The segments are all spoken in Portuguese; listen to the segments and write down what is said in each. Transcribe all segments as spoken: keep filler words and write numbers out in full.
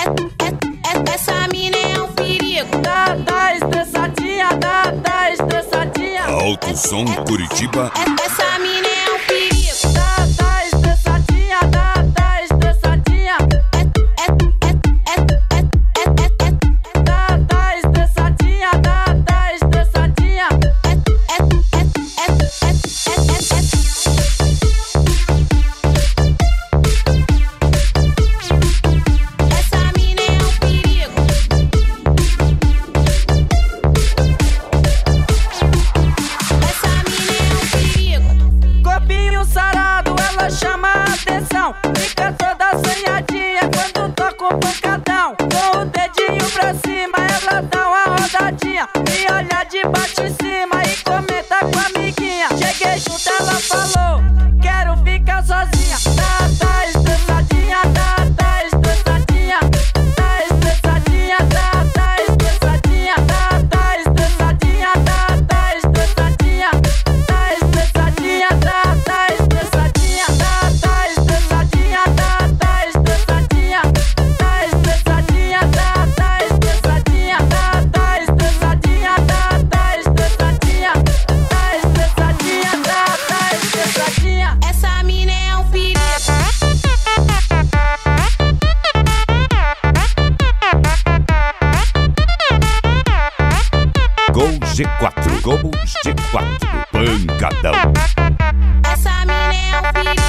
Essa mina é um perigo. Tá, tá estressadinha, tá, tá estressadinha. Alto Som Curitiba. Essa mina é um perigo. Tá, tá estressadinha, tá, tá estressadinha. Tá, tá estressadinha, tá, tá estressadinha. Essa mina é um perigo. Essa mina é um perigo. Corpinho sarado, ela chama a atenção. Fica toda assanhadinha quando toca um pancadão. Com o dedinho pra cima, ela dá uma rodadinha e olha de baixo em cima e comenta com a amiguinha. Cheguei junto, ela falou, quero ficar sozinha. Tá, tá estressadinha, tá, tá estressadinha. Tá estressadinha, tá, tá estressadinha. Tá, tá estressadinha, tá, tá estressadinha. Tá estressadinha, tá, tá estressadinha. Tá, tá estressadinha, tá, tá estressadinha. Tá estressadinha, tá, tá estressadinha. Tá, tá estressadinha, tá, tá estressadinha. Tá estressadinha, tá, tá estressadinha. Essa mina é um perigo. Gol G quatro. Gol G quatro. Pancadão. Essa mina é um perigo.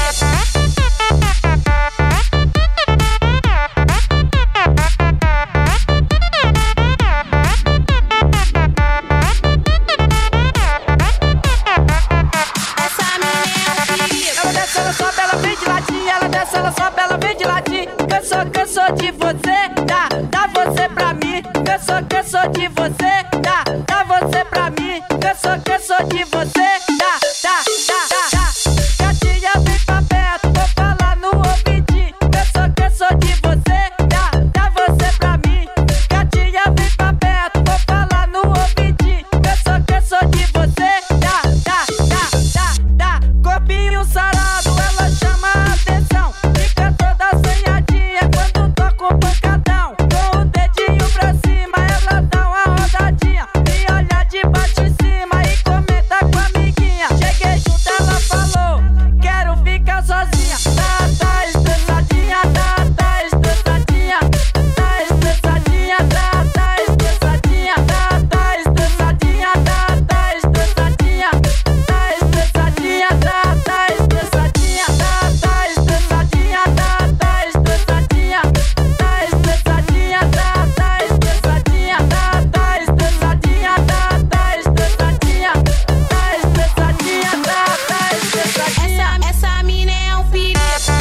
Essa mina é um perigo. Ela desce, ela sobe, ela vem de ladinho. Ela desce, ela sobe, ela vem de ladinho. Cansou, cansou de você, dá, dá você pra mim. Cansou, cansou de você, dá, dá você pra mim. Cansou, cansou de você, dá, dá, dá, dá, dá. Gatinha, vem pra perto, vou falar no ouvidinho. Cansou, cansou de você, dá, dá você pra mim. Gatinha, vem pra perto, vou falar no ouvidinho. Cansou, cansou de você, dá, dá, dá, dá, dá. Corpinho sarado, ela chama a atenção. Fica toda assanhadinha quando toca um pancadão. Com o dedinho pra cima, ela dá uma rodadinha e olha de baixo em cima e comenta com a amiguinha. Cheguei junto, ela falou, quero ficar sozinha. Tá, tá estressadinha, tá, tá estressadinha. Tá estressadinha, tá, tá estressadinha. Tá, tá estressadinha, tá, tá estressadinha. Tá estressadinha, tá, tá estressadinha. Tá, tá estressadinha, tá, tá estressadinha. Tá estressadinha, tá, tá estressadinha. Tá, tá estressadinha, tá, tá estressadinha. Tá estressadinha, tá, tá estressadinha. Essa, essa mina é um perigo.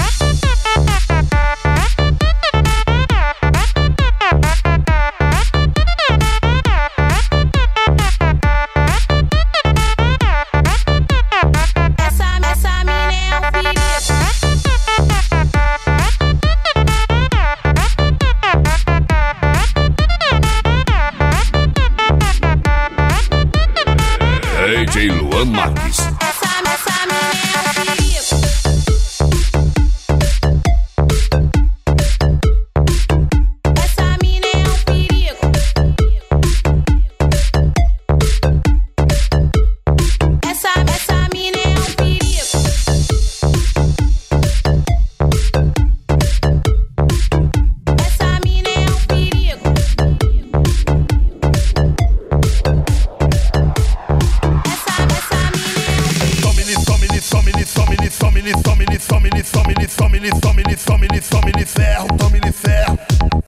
Essa, essa mina é um perigo. D J Luan Marques. Essa, essa mina é um perigo. Essa mina é um perigo. Essa, essa mina é um perigo. Essa mina é um perigo. Essa, essa mina é um perigo. Some-lhe, some-lhe, some-lhe, some-lhe, some-lhe, some-lhe, some-lhe, some-lhe, some-lhe, some-lhe, some-lhe, some-lhe, ferro, tome-lhe ferro.